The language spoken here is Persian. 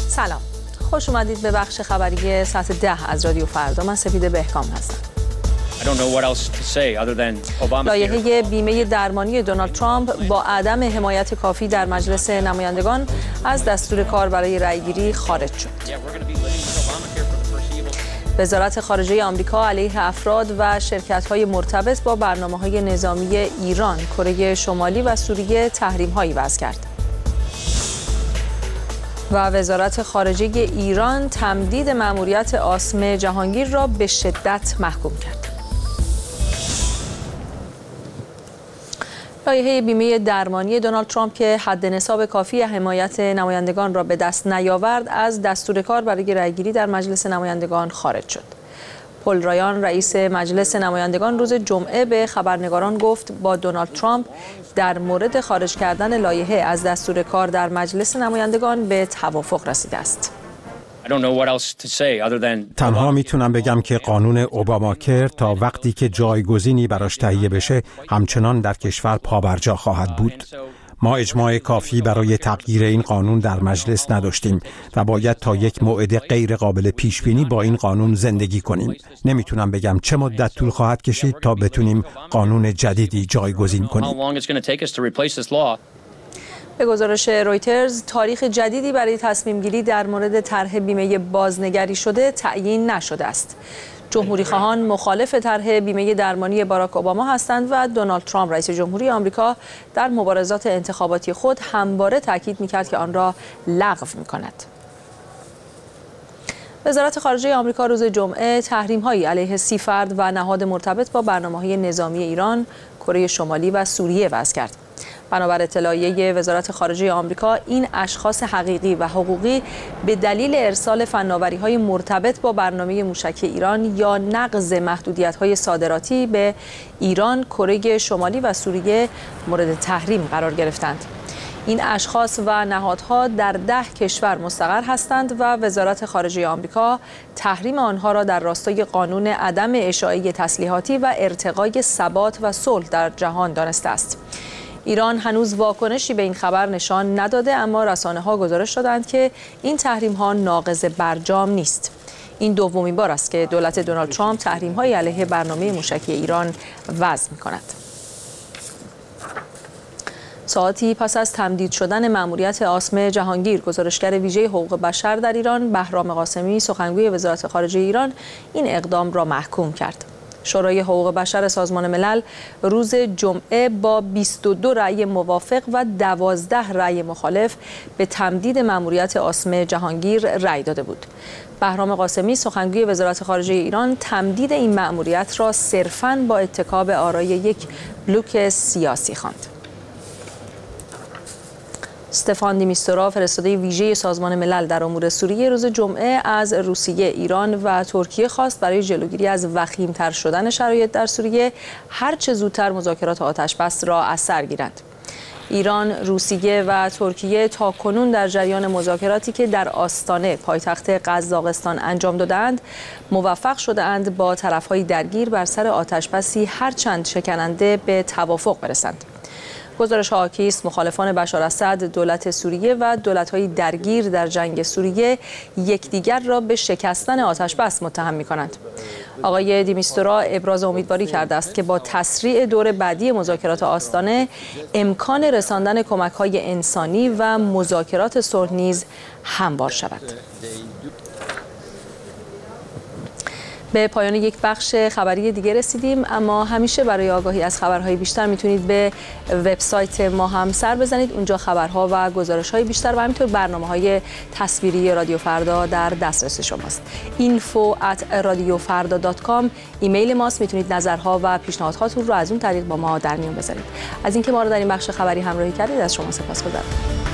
سلام، خوش اومدید به بخش خبری ساعت 10 از رادیو فردا. من سپید بهکام هستم. لایحه بیمه درمانی دونالد ترامپ با عدم حمایت کافی در مجلس نمایندگان از دستور کار برای رأیگیری خارج شد. وزارت خارجه آمریکا علیه افراد و شرکت‌های مرتبط با برنامه‌های نظامی ایران، کره شمالی و سوریه تحریم‌هایی وضع کرد. و وزارت خارجه ایران تمدید مأموریت عاصم جهانگیر را به شدت محکوم کرد. لایحه بیمه درمانی دونالد ترامپ که حد نصاب کافی حمایت نمایندگان را به دست نیاورد، از دستور کار برای رأیگیری در مجلس نمایندگان خارج شد. پل رایان رئیس مجلس نمایندگان روز جمعه به خبرنگاران گفت با دونالد ترامپ در مورد خارج کردن لایحه از دستور کار در مجلس نمایندگان به توافق رسیده است. تنها میتونم بگم که قانون اوباماکر تا وقتی که جایگزینی براش تهیه بشه همچنان در کشور پابرجا خواهد بود. ما اجماع کافی برای تغییر این قانون در مجلس نداشتیم و باید تا یک موعد غیر قابل پیش بینی با این قانون زندگی کنیم. نمیتونم بگم چه مدت طول خواهد کشید تا بتونیم قانون جدیدی جایگزین کنیم. به گزارش رویترز، تاریخ جدیدی برای تصمیم گیری در مورد طرح بیمه بازنگری شده تعیین نشده است. جمهوری خواهان مخالف طرح بیمه درمانی باراک اوباما هستند و دونالد ترامپ رئیس جمهوری آمریکا در مبارزات انتخاباتی خود همواره تاکید می‌کرد که آن را لغو می‌کند. وزارت خارجه آمریکا روز جمعه تحریم‌هایی علیه 30 فرد و نهاد مرتبط با برنامه‌های نظامی ایران، کره شمالی و سوریه وضع کرد. بنابر اطلاعیه وزارت خارجه آمریکا، این اشخاص حقیقی و حقوقی به دلیل ارسال فناوری‌های مرتبط با برنامه موشکی ایران یا نقض محدودیت‌های صادراتی به ایران، کره شمالی و سوریه مورد تحریم قرار گرفتند. این اشخاص و نهادها در 10 کشور مستقر هستند و وزارت خارجه آمریکا تحریم آنها را در راستای قانون عدم اشاعه تسلیحاتی و ارتقای ثبات و صلح در جهان دانسته است. ایران هنوز واکنشی به این خبر نشان نداده، اما رسانه‌ها گزارش دادند که این تحریم‌ها ناقض برجام نیست. این دومین بار است که دولت دونالد ترامپ تحریم‌های علیه برنامه موشکی ایران وضع می‌کند. ساعتی پس از تمدید شدن مأموریت عاصم جهانگیر، گزارشگر ویژه حقوق بشر در ایران بهرام قاسمی، سخنگوی وزارت خارجه ایران، این اقدام را محکوم کرد. شورای حقوق بشر سازمان ملل روز جمعه با 22 رأی موافق و 12 رأی مخالف به تمدید مأموریت عاصم جهانگیر رأی داده بود. بهرام قاسمی، سخنگوی وزارت خارجه ایران، تمدید این مأموریت را صرفاً با اتکا به آرای یک بلوک سیاسی خواند. استفان دی میستورا، فرستاده ویژه سازمان ملل در امور سوریه، روز جمعه از روسیه، ایران و ترکیه خواست برای جلوگیری از وخیم‌تر شدن شرایط در سوریه هر چه زودتر مذاکرات آتش‌بس را از سر گیرند. ایران، روسیه و ترکیه تاکنون در جریان مذاکراتی که در آستانه پایتخت قزاقستان انجام دادند، موفق شده‌اند با طرف‌های درگیر بر سر آتش‌بسی هرچند شکننده به توافق برسند. گزارش‌ها حاکی است مخالفان بشار اسد، دولت سوریه و دولت‌های درگیر در جنگ سوریه یکدیگر را به شکستن آتش‌بس متهم می‌کنند. آقای دیمیستورا ابراز امیدواری کرده است که با تسریع دور بعدی مذاکرات آستانه امکان رساندن کمک‌های انسانی و مذاکرات صلح نیز هموار شود. به پایان یک بخش خبری دیگه رسیدیم، اما همیشه برای آگاهی از خبرهای بیشتر میتونید به وبسایت ما هم سر بزنید. اونجا خبرها و گزارش‌های بیشتر و همینطور برنامه‌های تصویری رادیو فردا در دسترس شماست. info@radiofarda.com ایمیل ماست. میتونید نظرها و پیشنهاداتتون رو از اون طریق با ما در میون بذارید. از اینکه ما رو در این بخش خبری همراهی کردید از شما سپاسگزارم.